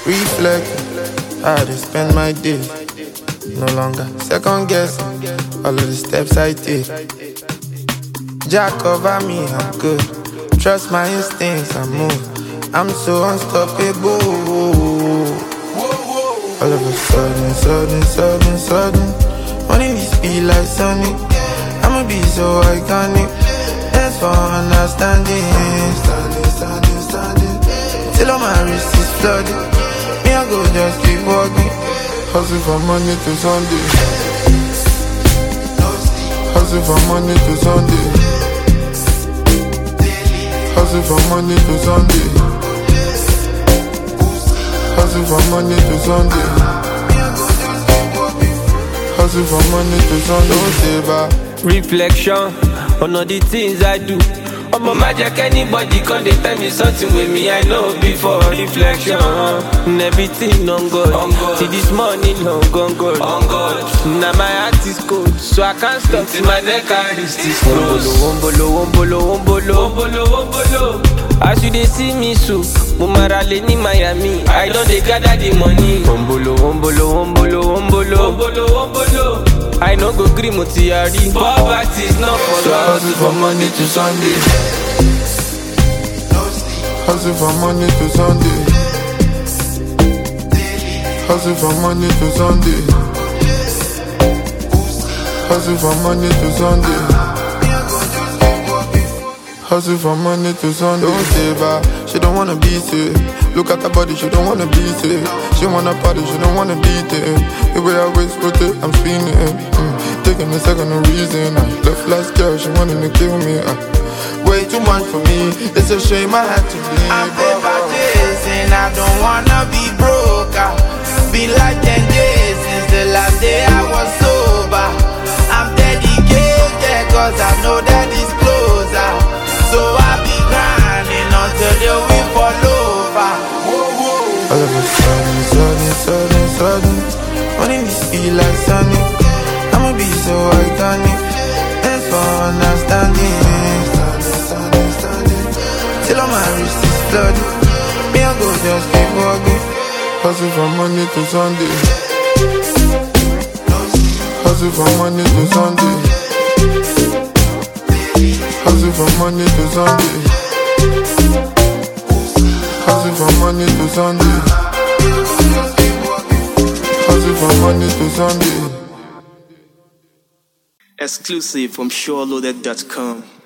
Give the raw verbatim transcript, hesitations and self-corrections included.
Reflecting, how I spend my days. No longer second guessing all of the steps I take. Jack cover me, I'm good. Trust my instincts, I move. I'm so unstoppable. All of a sudden, sudden, sudden, sudden, wanting this feel like Sonic. I'ma be so iconic. Thanks for understanding. Standing, standing, standing, till all my wrist is flooded. Me, I go just keep walking. Hustle from Monday to Sunday. Hustle from Monday to Sunday. Hustle from Monday to Sunday. Hustle from Monday to Sunday. Hustle from Monday to Sunday. Don't say bye. Reflection on all the things I do. I'm a magic, anybody can they tell me something with me I know before. Reflection, and everything on God. On God. See this morning long gone God. On God. Now my heart is cold, so I can't stop till my neck and wrist is closed. Wombolo, wombolo, wombolo, wombolo, wombolo. As you they see me so, Mumara Leni Miami, I don't they gather the money. Wombolo, wombolo, wombolo, wombolo, wombolo, wombolo. I no go green mutiari. Poverty is not for so I hustle from Monday to Sunday. Hustle from Monday to Sunday. Hustle from Monday to Sunday. Hustle from Monday to Sunday. Hustle from Monday to Sunday. Don't say bye, she don't wanna be safe. Look at her body, she don't wanna beat it. She wanna party, she don't wanna beat it. The way I waist with it, I'm spinning. Mm. Taking a second, no reason. I left last girl, she wanted to kill me. Uh. Way too much for me, it's a shame I had to leave. I'm paper chasing, I don't wanna be broke. I been like ten days since the last day I was sober. I'm dedicated cause I know that it's closer. So I be grinding until the win fall over. All of a sudden, sudden, sudden, sudden, wanting this feel like Sonic. I'ma be so iconic. Thanks for understanding. Standing, standing, standing, till all my wrist is flooded. Me, I go just keep walking. Hustle from Monday to Sunday. Hustle from Monday to Sunday. Hustle from Monday to Sunday. Hustle from Monday to Sunday. Hustle from Monday to Sunday. Exclusive from Sure Loaded dot com.